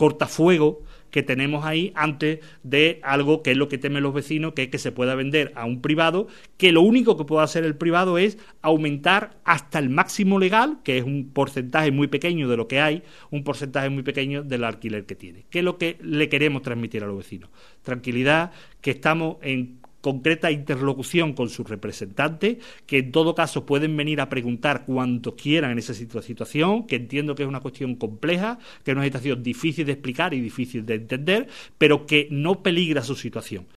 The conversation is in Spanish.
cortafuego que tenemos ahí antes de algo que es lo que temen los vecinos, que es que se pueda vender a un privado, que lo único que puede hacer el privado es aumentar hasta el máximo legal, que es un porcentaje muy pequeño de lo que hay, un porcentaje muy pequeño del alquiler que tiene. ¿Qué es lo que le queremos transmitir a los vecinos? Tranquilidad, que estamos en concreta interlocución con sus representantes, que en todo caso pueden venir a preguntar cuanto quieran en esa situación, que entiendo que es una cuestión compleja, que es una situación difícil de explicar y difícil de entender, pero que no peligra su situación.